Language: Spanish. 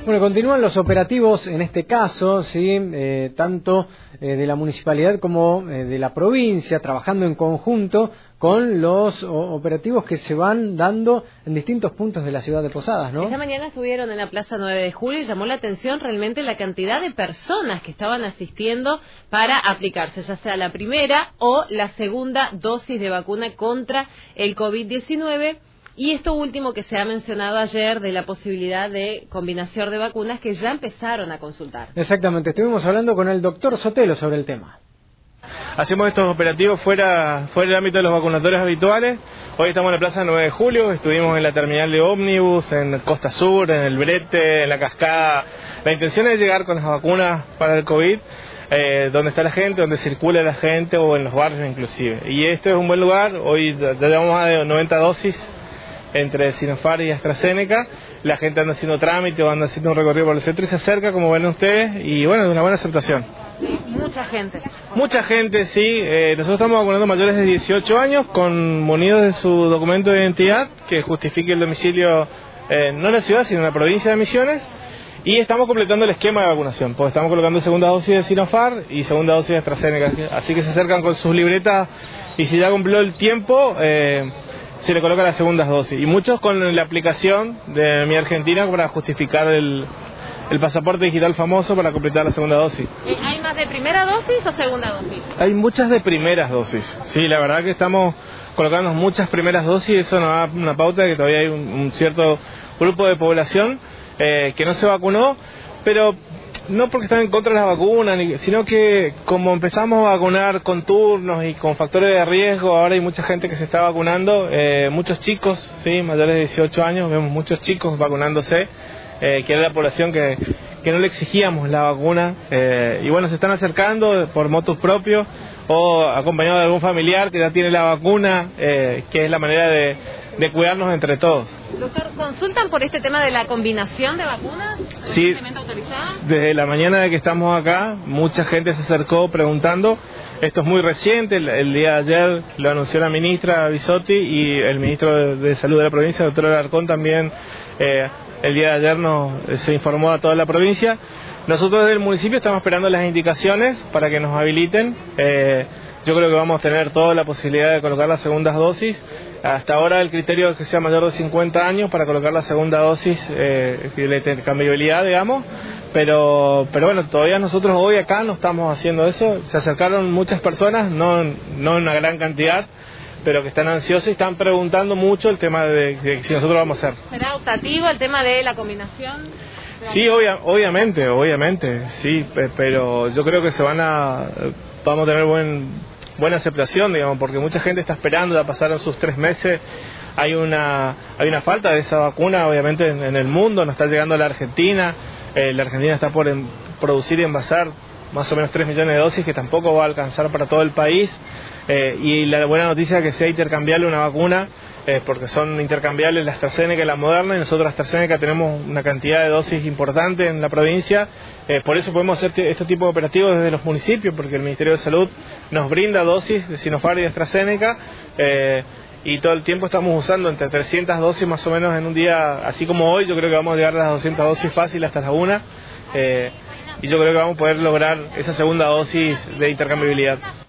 Bueno, continúan los operativos en este caso, ¿sí? Tanto de la municipalidad como de la provincia, trabajando en conjunto con los operativos que se van dando en distintos puntos de la ciudad de Posadas, ¿no? Esta mañana estuvieron en la Plaza 9 de Julio y llamó la atención realmente la cantidad de personas que estaban asistiendo para aplicarse, ya sea la primera o la segunda dosis de vacuna contra el COVID-19. Y esto último que se ha mencionado ayer de la posibilidad de combinación de vacunas que ya empezaron a consultar. Exactamente, estuvimos hablando con el doctor Sotelo sobre el tema. Hacemos estos operativos fuera del ámbito de los vacunatorios habituales. Hoy estamos en la Plaza 9 de Julio, estuvimos en la terminal de ómnibus, en Costa Sur, en el Brete, en la Cascada. La intención es llegar con las vacunas para el COVID, donde está la gente, donde circula la gente o en los barrios inclusive. Y este es un buen lugar, hoy ya llevamos más de 90 dosis entre Sinopharm y AstraZeneca. La gente anda haciendo trámite o anda haciendo un recorrido por el centro y se acerca, como ven ustedes, y bueno, de una buena aceptación. Mucha gente. Mucha gente, sí. Nosotros estamos vacunando mayores de 18 años munidos de su documento de identidad que justifique el domicilio no en la ciudad, sino en la provincia de Misiones. Y estamos completando el esquema de vacunación, porque estamos colocando segunda dosis de Sinopharm y segunda dosis de AstraZeneca. Así que se acercan con sus libretas y si ya cumplió el tiempo, se le coloca las segundas dosis. Y muchos con la aplicación de Mi Argentina para justificar el pasaporte digital famoso para completar la segunda dosis. ¿Hay más de primera dosis o segunda dosis? Hay muchas de primeras dosis. Sí, la verdad que estamos colocando muchas primeras dosis. Eso nos da una pauta de que todavía hay un cierto grupo de población que no se vacunó, pero no porque están en contra de las vacunas, sino que como empezamos a vacunar con turnos y con factores de riesgo, ahora hay mucha gente que se está vacunando, muchos chicos, sí, mayores de 18 años, vemos muchos chicos vacunándose, que era la población que no le exigíamos la vacuna, y bueno, se están acercando por motus propios o acompañados de algún familiar que ya tiene la vacuna, que es la manera de cuidarnos entre todos. Doctor, ¿consultan por este tema de la combinación de vacunas? Sí, desde la mañana de que estamos acá, mucha gente se acercó preguntando. Esto es muy reciente, el día de ayer lo anunció la ministra Bisotti y el ministro de Salud de la provincia, el doctor Alarcón, también el día de ayer se informó a toda la provincia. Nosotros desde el municipio estamos esperando las indicaciones para que nos habiliten. Yo creo que vamos a tener toda la posibilidad de colocar las segundas dosis. Hasta ahora el criterio es que sea mayor de 50 años para colocar la segunda dosis de intercambiabilidad, digamos. Pero bueno, todavía nosotros hoy acá no estamos haciendo eso. Se acercaron muchas personas, no en una gran cantidad, pero que están ansiosos y están preguntando mucho el tema de si nosotros vamos a hacer. ¿Será optativo el tema de la combinación? Sí, obviamente, sí, pero yo creo que vamos a tener buena aceptación, digamos, porque mucha gente está esperando, ya pasaron sus 3 meses, hay una falta de esa vacuna, obviamente, en el mundo, no está llegando a la Argentina está por producir y envasar más o menos 3 millones de dosis, que tampoco va a alcanzar para todo el país, y la buena noticia es que sea intercambiable una vacuna, porque son intercambiables la AstraZeneca y la Moderna, y nosotros AstraZeneca tenemos una cantidad de dosis importante en la provincia, por eso podemos hacer este tipo de operativos desde los municipios, porque el Ministerio de Salud nos brinda dosis de Sinopharm y de AstraZeneca, y todo el tiempo estamos usando entre 300 dosis más o menos en un día, así como hoy. Yo creo que vamos a llegar a las 200 dosis fácil hasta la 1, y yo creo que vamos a poder lograr esa segunda dosis de intercambiabilidad.